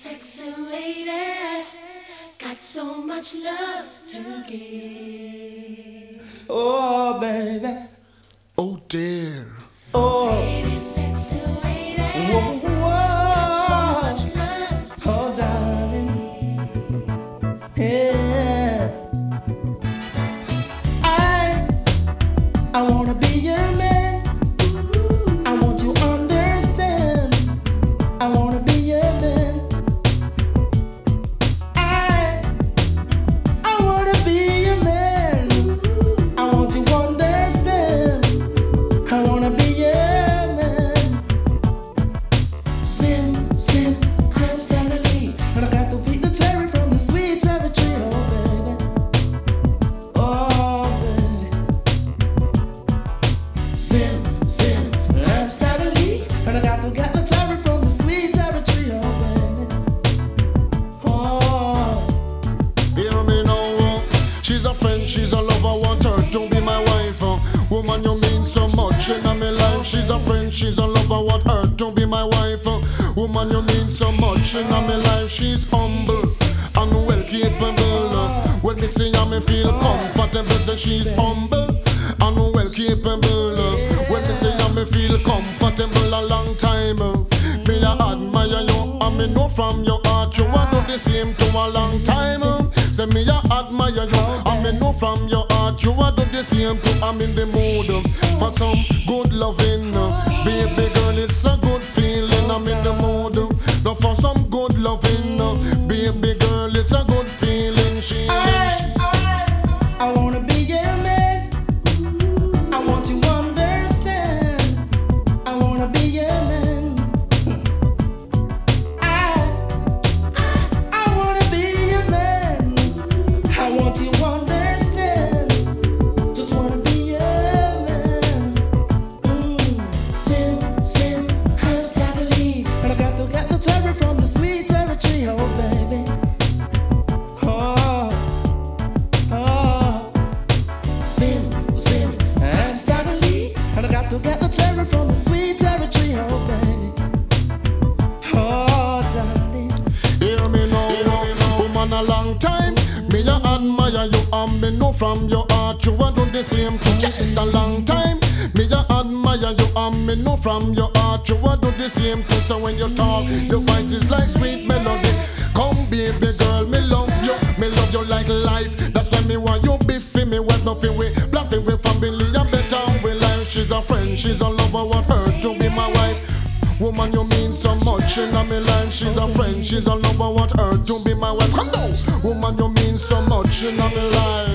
sexy lady, got so much love to give. Oh, baby. Oh, dear. Oh, Pretty sexy lady, whoa, got so whoa. much love to Oh, darling. Yeah. I wanna be your man. I want you to understand. I wanna be your man. I wanna be your man. I want you to understand. I wanna be your man. Sim, sim, I'm steadily. And I got to beat the cherry from the sweet cherry tree, oh baby. Oh baby. Sim, sim, I'm steadily. And I got to get the cherry from the sweet cherry tree, oh baby. Oh. Hear me now. She's a friend, she's a lover, want her to be my wife. Woman, you mean so much in my life. She's a friend, she's a lover, want her to be my wife. Woman, you mean so much in my life. She's humble and well capable. When me see her, me feel comfortable. Say she's humble and well capable. When me see her, me feel comfortable a long time. Me I admire you, and me know from your heart you want do the same to a long time. Say me I admire you, and me know from your heart you want do the same to. I'm in the mood for some good loving, baby girl. It's a good feeling. I'm in the mood now for some good loving, baby girl. It's a good feeling. I wanna be your man. I want you to understand. I wanna be your man. I wanna be your man. I want you to understand. Just wanna be your man. Sim, sim, I'm steadily. And I got to get the cherry from the sweet cherry tree, oh baby. Oh, oh. Sim, sim, I'm steadily. And I got to get the cherry from the sweet cherry tree, oh baby. Oh, darling. Hear me now, woman, a long time. Me I admire you, and me know from your heart you want do the same too. Just a long time. Me I admire you, and me know from your heart you want do the same too. So when you talk, your voice is like sweet melody. Come, baby girl, me love you like life. That's why me want you be for me, with nothing we black we family, a better we life. She's a friend, she's a lover, want her to be my wife. Woman, you mean so much in my life. She's a friend, she's a lover, want her to be my wife. Come on, woman, you mean so much in my life.